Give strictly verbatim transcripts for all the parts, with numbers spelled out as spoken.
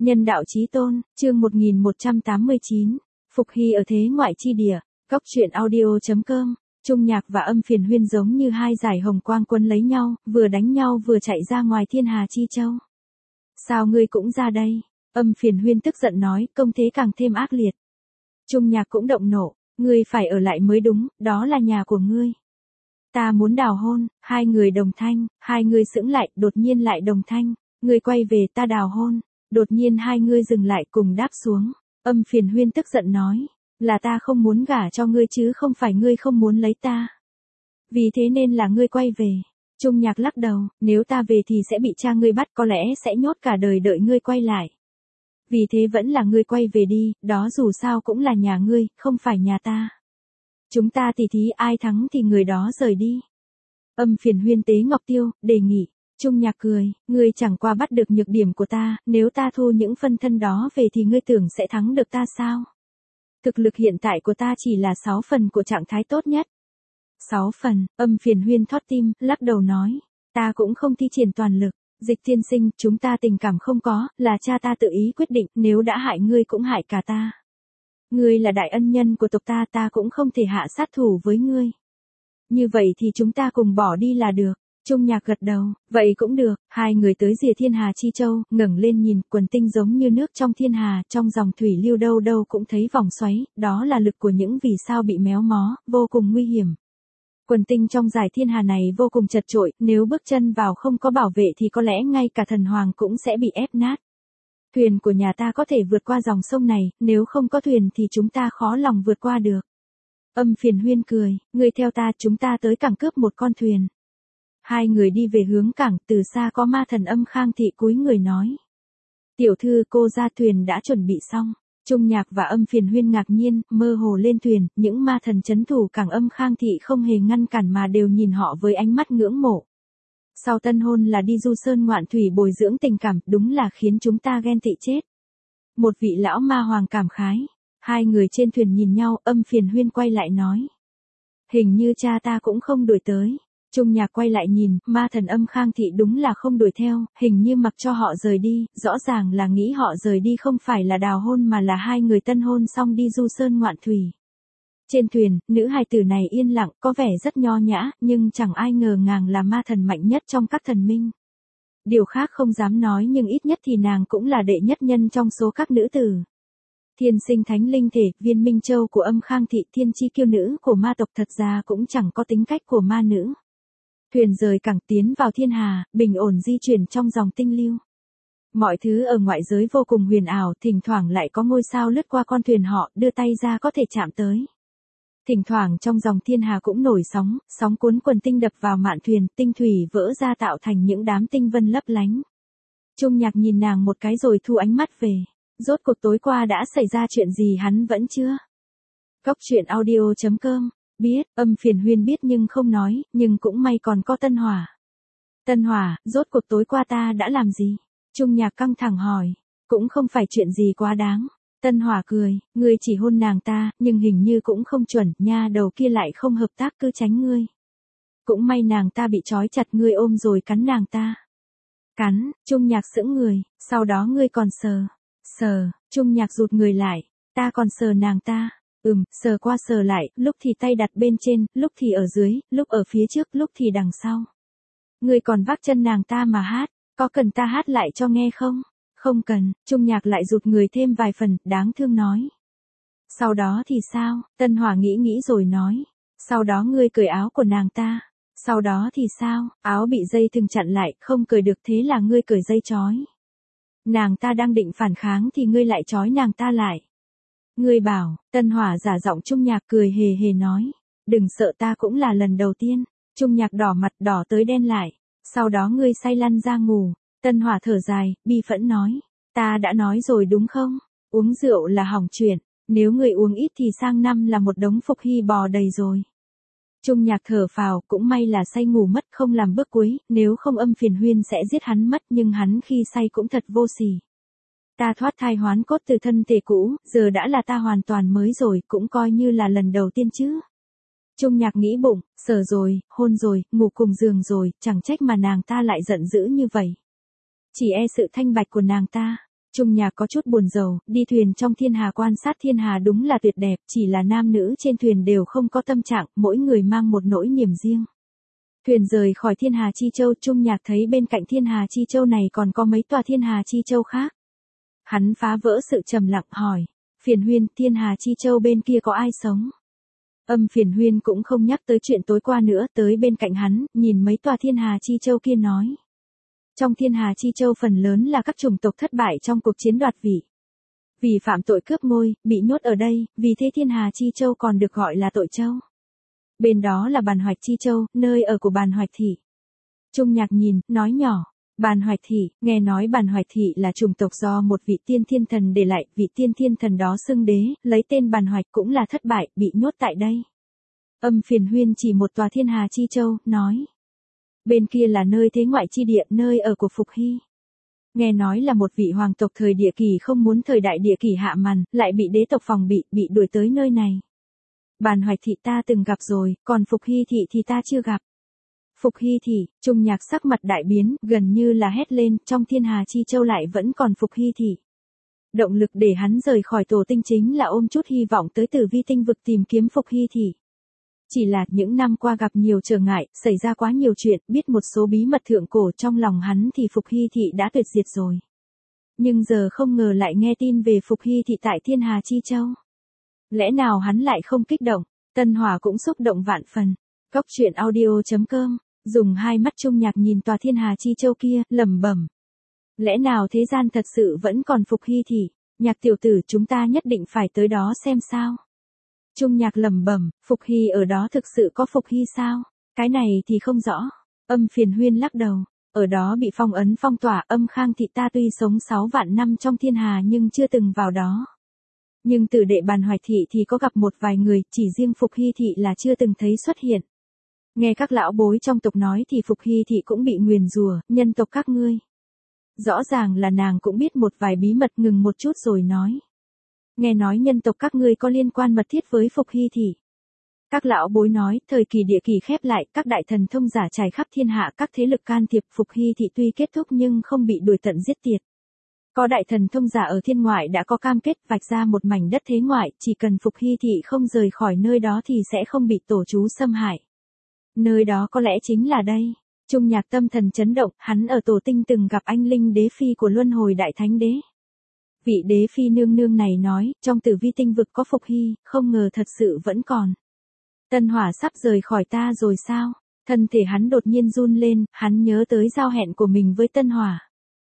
Nhân đạo chí tôn, chương một nghìn một trăm tám mươi chín, Phục Hy ở thế ngoại chi địa, Cóc truyện audio.com, Trung Nhạc và Âm Phiền Huyên giống như hai dải hồng quang quân lấy nhau, vừa đánh nhau vừa chạy ra ngoài thiên hà chi châu. Sao ngươi cũng ra đây? Âm Phiền Huyên tức giận nói, công thế càng thêm ác liệt. Trung Nhạc cũng động nộ, ngươi phải ở lại mới đúng, đó là nhà của ngươi. Ta muốn đào hôn, hai người đồng thanh, hai người sững lại, đột nhiên lại đồng thanh, ngươi quay về ta đào hôn. Đột nhiên hai ngươi dừng lại cùng đáp xuống. Âm Phiền Huyên tức giận nói, là ta không muốn gả cho ngươi chứ không phải ngươi không muốn lấy ta. Vì thế nên là ngươi quay về. Trung Nhạc lắc đầu, nếu ta về thì sẽ bị cha ngươi bắt, có lẽ sẽ nhốt cả đời đợi ngươi quay lại. Vì thế vẫn là ngươi quay về đi, đó dù sao cũng là nhà ngươi, không phải nhà ta. Chúng ta tỉ thí ai thắng thì người đó rời đi. Âm Phiền Huyên tế Ngọc Tiêu, đề nghị. Trung Nhạc cười, ngươi chẳng qua bắt được nhược điểm của ta, nếu ta thu những phân thân đó về thì ngươi tưởng sẽ thắng được ta sao? Thực lực hiện tại của ta chỉ là sáu phần của trạng thái tốt nhất. Sáu phần, Âm Phiền Huyên thót tim, lắc đầu nói, ta cũng không thi triển toàn lực, Dịch tiên sinh, chúng ta tình cảm không có, là cha ta tự ý quyết định, nếu đã hại ngươi cũng hại cả ta. Ngươi là đại ân nhân của tộc ta, ta cũng không thể hạ sát thủ với ngươi. Như vậy thì chúng ta cùng bỏ đi là được. Trung Nhạc gật đầu, vậy cũng được, hai người tới rìa thiên hà chi châu, ngẩng lên nhìn, quần tinh giống như nước trong thiên hà, trong dòng thủy lưu đâu đâu cũng thấy vòng xoáy, đó là lực của những vì sao bị méo mó, vô cùng nguy hiểm. Quần tinh trong giải thiên hà này vô cùng chật trội, nếu bước chân vào không có bảo vệ thì có lẽ ngay cả thần hoàng cũng sẽ bị ép nát. Thuyền của nhà ta có thể vượt qua dòng sông này, nếu không có thuyền thì chúng ta khó lòng vượt qua được. Âm Phiền Huyên cười, ngươi theo ta, chúng ta tới cảng cướp một con thuyền. Hai người đi về hướng cảng, từ xa có ma thần Âm Khang Thị cúi người nói. Tiểu thư, cô ra thuyền đã chuẩn bị xong. Trung Nhạc và Âm Phiền Huyên ngạc nhiên, mơ hồ lên thuyền, những ma thần chấn thủ cảng Âm Khang Thị không hề ngăn cản mà đều nhìn họ với ánh mắt ngưỡng mộ. Sau tân hôn là đi du sơn ngoạn thủy bồi dưỡng tình cảm, đúng là khiến chúng ta ghen tị chết. Một vị lão ma hoàng cảm khái. Hai người trên thuyền nhìn nhau, Âm Phiền Huyên quay lại nói. Hình như cha ta cũng không đuổi tới. Trung Nhạc quay lại nhìn, ma thần Âm Khang Thị đúng là không đuổi theo, hình như mặc cho họ rời đi, rõ ràng là nghĩ họ rời đi không phải là đào hôn mà là hai người tân hôn xong đi du sơn ngoạn thủy. Trên thuyền, nữ hài tử này yên lặng, có vẻ rất nho nhã, nhưng chẳng ai ngờ nàng là ma thần mạnh nhất trong các thần minh. Điều khác không dám nói nhưng ít nhất thì nàng cũng là đệ nhất nhân trong số các nữ tử. Thiên sinh thánh linh thể, viên minh châu của Âm Khang Thị, thiên chi kiêu nữ của ma tộc thật ra cũng chẳng có tính cách của ma nữ. Thuyền rời cảng tiến vào thiên hà, bình ổn di chuyển trong dòng tinh lưu. Mọi thứ ở ngoại giới vô cùng huyền ảo, thỉnh thoảng lại có ngôi sao lướt qua con thuyền họ, đưa tay ra có thể chạm tới. Thỉnh thoảng trong dòng thiên hà cũng nổi sóng, sóng cuốn quần tinh đập vào mạn thuyền, tinh thủy vỡ ra tạo thành những đám tinh vân lấp lánh. Trung Nhạc nhìn nàng một cái rồi thu ánh mắt về. Rốt cuộc tối qua đã xảy ra chuyện gì hắn vẫn chưa? Cóc truyện audio.com. Biết, Âm Phiền Huyên biết nhưng không nói, nhưng cũng may còn có Tân Hỏa. Tân Hỏa, rốt cuộc tối qua ta đã làm gì? Trung Nhạc căng thẳng hỏi, cũng không phải chuyện gì quá đáng. Tân Hỏa cười, ngươi chỉ hôn nàng ta, nhưng hình như cũng không chuẩn, nha đầu kia lại không hợp tác cứ tránh ngươi. Cũng may nàng ta bị trói chặt ngươi ôm rồi cắn nàng ta. Cắn, Trung Nhạc sững người, sau đó ngươi còn sờ. Sờ, Trung Nhạc rụt người lại, ta còn sờ nàng ta. Ừm, sờ qua sờ lại, lúc thì tay đặt bên trên, lúc thì ở dưới, lúc ở phía trước, lúc thì đằng sau. Ngươi còn vác chân nàng ta mà hát, có cần ta hát lại cho nghe không? Không cần, Trung Nhạc lại rụt người thêm vài phần, đáng thương nói. Sau đó thì sao? Tân Hỏa nghĩ nghĩ rồi nói. Sau đó ngươi cởi áo của nàng ta. Sau đó thì sao? Áo bị dây thừng chặn lại, không cởi được thế là ngươi cởi dây trói. Nàng ta đang định phản kháng thì ngươi lại trói nàng ta lại. Ngươi bảo, Tân Hỏa giả giọng. Trung Nhạc cười hề hề nói. Đừng sợ, ta cũng là lần đầu tiên. Trung Nhạc đỏ mặt đỏ tới đen lại. Sau đó ngươi say lăn ra ngủ. Tân Hỏa thở dài, bi phẫn nói. Ta đã nói rồi đúng không? Uống rượu là hỏng chuyện. Nếu ngươi uống ít thì sang năm là một đống Phục Hy bò đầy rồi. Trung Nhạc thở phào, cũng may là say ngủ mất không làm bước cuối, nếu không Âm Phiền Huyên sẽ giết hắn mất, nhưng hắn khi say cũng thật vô sỉ. Ta thoát thai hoán cốt từ thân thể cũ, giờ đã là ta hoàn toàn mới rồi, cũng coi như là lần đầu tiên chứ. Trung Nhạc nghĩ bụng, sờ rồi, hôn rồi, ngủ cùng giường rồi, chẳng trách mà nàng ta lại giận dữ như vậy. Chỉ e sự thanh bạch của nàng ta. Trung Nhạc có chút buồn rầu, đi thuyền trong thiên hà quan sát thiên hà đúng là tuyệt đẹp, chỉ là nam nữ trên thuyền đều không có tâm trạng, mỗi người mang một nỗi niềm riêng. Thuyền rời khỏi thiên hà Chi Châu, Trung Nhạc thấy bên cạnh thiên hà Chi Châu này còn có mấy tòa thiên hà Chi Châu khác. Hắn phá vỡ sự trầm lặng hỏi, Phiền Huyên, thiên hà Chi Châu bên kia có ai sống? Âm Phiền Huyên cũng không nhắc tới chuyện tối qua nữa, tới bên cạnh hắn, nhìn mấy tòa thiên hà Chi Châu kia nói. Trong thiên hà Chi Châu phần lớn là các chủng tộc thất bại trong cuộc chiến đoạt vị. Vì phạm tội cướp ngôi, bị nhốt ở đây, vì thế thiên hà Chi Châu còn được gọi là tội châu. Bên đó là Bàn Hoạch Chi Châu, nơi ở của Bàn Hoạch Thị. Trung Nhạc nhìn, nói nhỏ, Bàn Hoạch Thị, nghe nói Bàn Hoạch Thị là chủng tộc do một vị tiên thiên thần để lại, vị tiên thiên thần đó xưng đế, lấy tên Bàn Hoạch cũng là thất bại, bị nhốt tại đây. Âm Phiền Huyên chỉ một tòa thiên hà Chi Châu, nói. Bên kia là nơi thế ngoại chi địa, nơi ở của Phục Hy. Nghe nói là một vị hoàng tộc thời địa kỳ không muốn thời đại địa kỳ hạ màn, lại bị đế tộc phòng bị, bị đuổi tới nơi này. Bàn Hoạch Thị ta từng gặp rồi, còn Phục Hy Thị thì ta chưa gặp. Phục Hy Thị, Trung Nhạc sắc mặt đại biến, gần như là hét lên, trong thiên hà Chi Châu lại vẫn còn Phục Hy Thị. Động lực để hắn rời khỏi tổ tinh chính là ôm chút hy vọng tới Tử Vi tinh vực tìm kiếm Phục Hy Thị. Chỉ là những năm qua gặp nhiều trở ngại, xảy ra quá nhiều chuyện, biết một số bí mật thượng cổ trong lòng hắn thì Phục Hy Thị đã tuyệt diệt rồi. Nhưng giờ không ngờ lại nghe tin về Phục Hy Thị tại thiên hà Chi Châu. Lẽ nào hắn lại không kích động? Tân Hỏa cũng xúc động vạn phần. Góc truyện audio chấm com, dùng hai mắt Trung Nhạc nhìn tòa thiên hà Chi Châu kia, lẩm bẩm. Lẽ nào thế gian thật sự vẫn còn Phục Hy Thị? Nhạc tiểu tử, chúng ta nhất định phải tới đó xem sao. Trung Nhạc lẩm bẩm, Phục Hy ở đó thực sự có Phục Hy sao? Cái này thì không rõ. Âm Phiền Huyên lắc đầu, ở đó bị phong ấn phong tỏa. Âm Khang Thị ta tuy sống sáu vạn năm trong thiên hà nhưng chưa từng vào đó. Nhưng tử đệ Bàn Hoạch Thị thì có gặp một vài người, chỉ riêng Phục Hy Thị là chưa từng thấy xuất hiện. Nghe các lão bối trong tộc nói thì Phục Hy Thị cũng bị nguyền rủa, nhân tộc các ngươi. Rõ ràng là nàng cũng biết một vài bí mật, ngừng một chút rồi nói. Nghe nói nhân tộc các ngươi có liên quan mật thiết với Phục Hy Thị. Các lão bối nói, thời kỳ địa kỳ khép lại, các đại thần thông giả trải khắp thiên hạ, các thế lực can thiệp, Phục Hy Thị tuy kết thúc nhưng không bị đuổi tận giết tiệt. Có đại thần thông giả ở thiên ngoại đã có cam kết vạch ra một mảnh đất thế ngoại, chỉ cần Phục Hy Thị không rời khỏi nơi đó thì sẽ không bị tổ chú xâm hại. Nơi đó có lẽ chính là đây. Trung Nhạc tâm thần chấn động, hắn ở tổ tinh từng gặp anh linh đế phi của Luân Hồi Đại Thánh Đế. Vị đế phi nương nương này nói, trong Tử Vi tinh vực có Phục Hy, không ngờ thật sự vẫn còn. Tân Hỏa sắp rời khỏi ta rồi sao? Thân thể hắn đột nhiên run lên, hắn nhớ tới giao hẹn của mình với Tân Hỏa.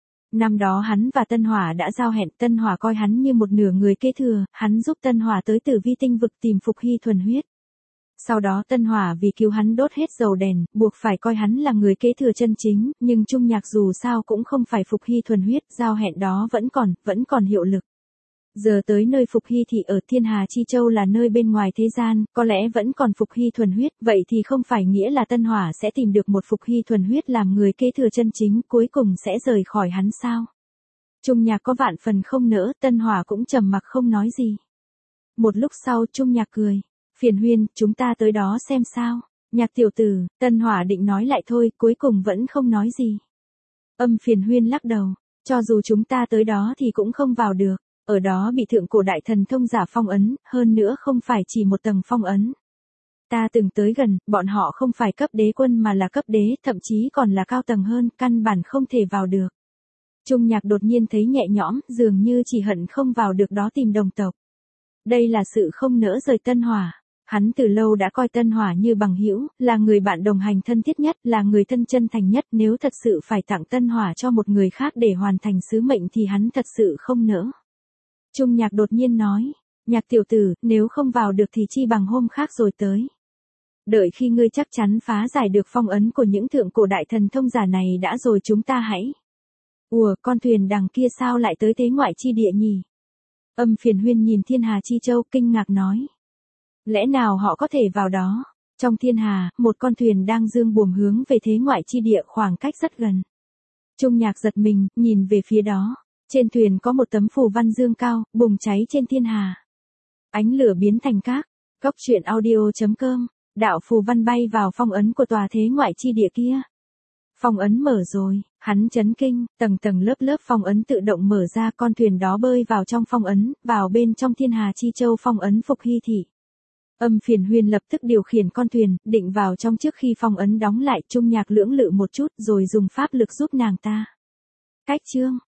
Năm đó hắn và Tân Hỏa đã giao hẹn, Tân Hỏa coi hắn như một nửa người kế thừa, hắn giúp Tân Hỏa tới Tử Vi tinh vực tìm Phục Hy thuần huyết. Sau đó Tân Hỏa vì cứu hắn đốt hết dầu đèn, buộc phải coi hắn là người kế thừa chân chính, nhưng Trung Nhạc dù sao cũng không phải Phục Hy thuần huyết, giao hẹn đó vẫn còn, vẫn còn hiệu lực. Giờ tới nơi Phục Hy Thị ở thiên hà Chi Châu là nơi bên ngoài thế gian, có lẽ vẫn còn Phục Hy thuần huyết, vậy thì không phải nghĩa là Tân Hỏa sẽ tìm được một Phục Hy thuần huyết làm người kế thừa chân chính, cuối cùng sẽ rời khỏi hắn sao? Trung Nhạc có vạn phần không nỡ, Tân Hỏa cũng trầm mặc không nói gì. Một lúc sau Trung Nhạc cười. Phiền Huyên, chúng ta tới đó xem sao. Nhạc tiểu tử, Tân Hỏa định nói lại thôi, cuối cùng vẫn không nói gì. Âm Phiền Huyên lắc đầu, cho dù chúng ta tới đó thì cũng không vào được, ở đó bị thượng cổ đại thần thông giả phong ấn, hơn nữa không phải chỉ một tầng phong ấn. Ta từng tới gần, bọn họ không phải cấp đế quân mà là cấp đế, thậm chí còn là cao tầng hơn, căn bản không thể vào được. Trung Nhạc đột nhiên thấy nhẹ nhõm, dường như chỉ hận không vào được đó tìm đồng tộc. Đây là sự không nỡ rời Tân Hỏa. Hắn từ lâu đã coi Tân Hỏa như bằng hữu, là người bạn đồng hành thân thiết nhất, là người thân chân thành nhất, nếu thật sự phải tặng Tân Hỏa cho một người khác để hoàn thành sứ mệnh thì hắn thật sự không nỡ. Trung Nhạc đột nhiên nói, Nhạc tiểu tử, nếu không vào được thì chi bằng hôm khác rồi tới. Đợi khi ngươi chắc chắn phá giải được phong ấn của những thượng cổ đại thần thông giả này đã rồi chúng ta hãy. Ủa, con thuyền đằng kia sao lại tới thế ngoại chi địa nhỉ? Âm Phiền Huyên nhìn thiên hà Chi Châu kinh ngạc nói. Lẽ nào họ có thể vào đó? Trong thiên hà, một con thuyền đang dương buồm hướng về thế ngoại chi địa khoảng cách rất gần. Trung Nhạc giật mình, nhìn về phía đó. Trên thuyền có một tấm phù văn dương cao, bùng cháy trên thiên hà. Ánh lửa biến thành cát. Góc truyện audio chấm com. Đạo phù văn bay vào phong ấn của tòa thế ngoại chi địa kia. Phong ấn mở rồi, hắn chấn kinh, tầng tầng lớp lớp phong ấn tự động mở ra, con thuyền đó bơi vào trong phong ấn, vào bên trong Thiên Hà Chi Châu phong ấn Phục Hy thị. Âm Phiền Huyên lập tức điều khiển con thuyền, định vào trong trước khi phong ấn đóng lại. Trung Nhạc lưỡng lự một chút rồi dùng pháp lực giúp nàng ta. Cách chương